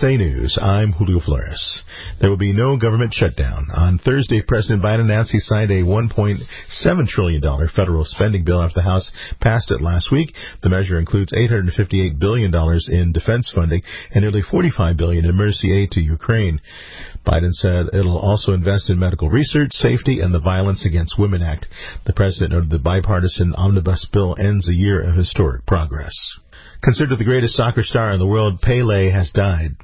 USA News, I'm Julio Flores. There will be no government shutdown. On Thursday, President Biden announced he signed a $1.7 trillion federal spending bill after the House passed it last week. The measure includes $858 billion in defense funding and nearly $45 billion in emergency aid to Ukraine. Biden said it'll also invest in medical research, safety, and the Violence Against Women Act. The president noted the bipartisan omnibus bill ends a year of historic progress. Considered the greatest soccer star in the world, Pele has died.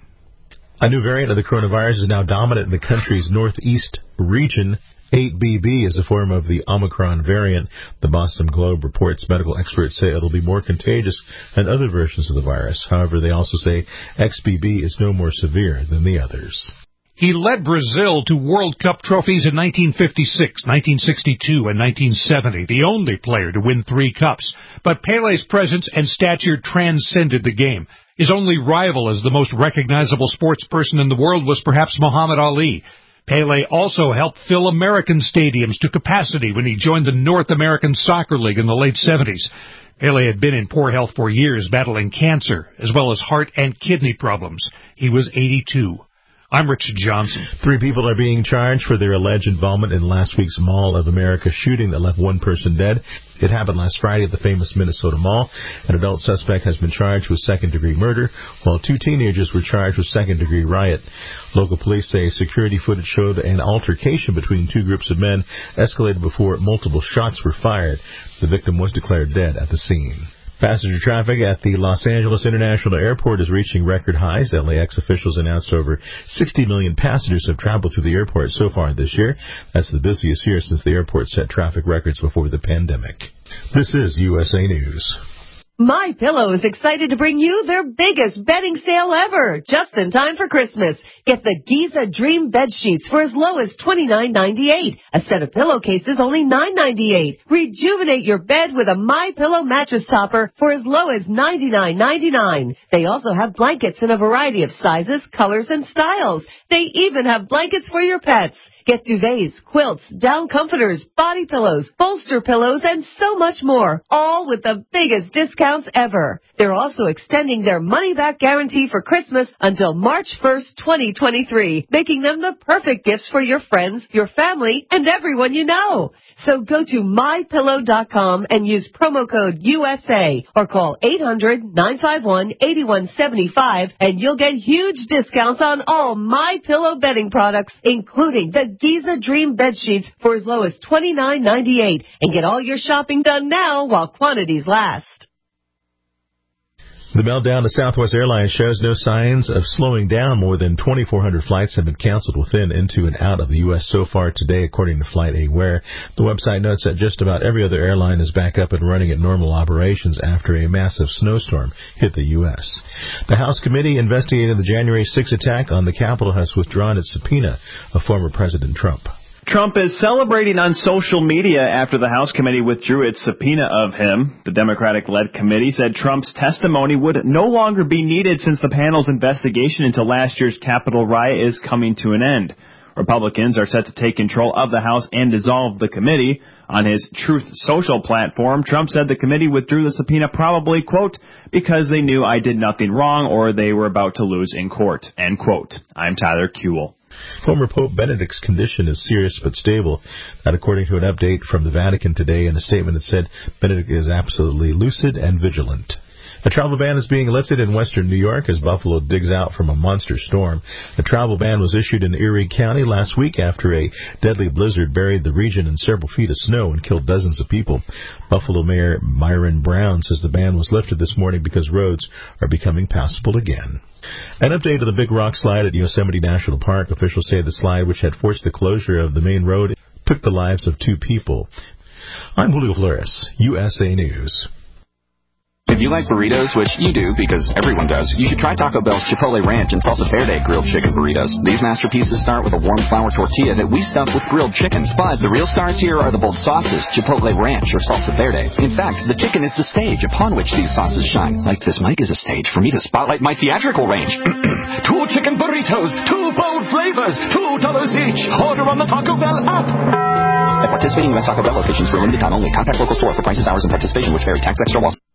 A new variant of the coronavirus is now dominant in the country's northeast region. 8BB is a form of the Omicron variant. The Boston Globe reports medical experts say it'll be more contagious than other versions of the virus. However, they also say XBB is no more severe than the others. He led Brazil to World Cup trophies in 1956, 1962, and 1970, the only player to win 3 cups. But Pele's presence and stature transcended the game. His only rival as the most recognizable sports person in the world was perhaps Muhammad Ali. Pele also helped fill American stadiums to capacity when he joined the North American Soccer League in the late 70s. Pele had been in poor health for years, battling cancer, as well as heart and kidney problems. He was 82. I'm Richard Johnson. 3 people are being charged for their alleged involvement in last week's Mall of America shooting that left 1 person dead. It happened last Friday at the famous Minnesota Mall. An adult suspect has been charged with second-degree murder, while 2 teenagers were charged with second-degree riot. Local police say security footage showed an altercation between 2 groups of men escalated before multiple shots were fired. The victim was declared dead at the scene. Passenger traffic at the Los Angeles International Airport is reaching record highs. LAX officials announced over 60 million passengers have traveled through the airport so far this year. That's the busiest year since the airport set traffic records before the pandemic. This is USA News. MyPillow is excited to bring you their biggest bedding sale ever, just in time for Christmas. Get the Giza Dream bed sheets for as low as $29.98. A set of pillowcases only $9.98. Rejuvenate your bed with a MyPillow mattress topper for as low as $99.99. They also have blankets in a variety of sizes, colors, and styles. They even have blankets for your pets. Get duvets, quilts, down comforters, body pillows, bolster pillows, and so much more, all with the biggest discounts ever. They're also extending their money-back guarantee for Christmas until March 1st, 2023, making them the perfect gifts for your friends, your family, and everyone you know. So go to MyPillow.com and use promo code USA or call 800-951-8175 and you'll get huge discounts on all MyPillow bedding products, including the Giza Dream bed sheets for as low as $29.98. And get all your shopping done now while quantities last. The meltdown to Southwest Airlines shows no signs of slowing down. More than 2,400 flights have been canceled within, into, and out of the U.S. so far today, according to FlightAware. The website notes that just about every other airline is back up and running at normal operations after a massive snowstorm hit the U.S. The House committee investigating the January 6 attack on the Capitol has withdrawn its subpoena of former President Trump. Trump is celebrating on social media after the House committee withdrew its subpoena of him. The Democratic-led committee said Trump's testimony would no longer be needed since the panel's investigation into last year's Capitol riot is coming to an end. Republicans are set to take control of the House and dissolve the committee. On his Truth Social platform, Trump said the committee withdrew the subpoena probably, quote, because they knew I did nothing wrong or they were about to lose in court, end quote. I'm Tyler Kuehl. Former Pope Benedict's condition is serious but stable. That according to an update from the Vatican today. In a statement it said Benedict is absolutely lucid and vigilant. A travel ban is being lifted in western New York as Buffalo digs out from a monster storm. The travel ban was issued in Erie County last week after a deadly blizzard buried the region in several feet of snow and killed dozens of people. Buffalo Mayor Myron Brown says the ban was lifted this morning because roads are becoming passable again. An update of the Big Rock Slide at Yosemite National Park. Officials say the slide, which had forced the closure of the main road, took the lives of 2 people. I'm Julio Flores, USA News. If you like burritos, which you do because everyone does, you should try Taco Bell's Chipotle Ranch and Salsa Verde grilled chicken burritos. These masterpieces start with a warm flour tortilla that we stuff with grilled chicken. But the real stars here are the bold sauces, Chipotle Ranch or Salsa Verde. In fact, the chicken is the stage upon which these sauces shine. Like this mic is a stage for me to spotlight my theatrical range. 2 chicken burritos, 2 bold flavors, $2 each. Order on the Taco Bell app. At participating U.S. Taco Bell locations for a limited time only. Contact local store for prices, hours, and participation, which vary. Tax extra loss.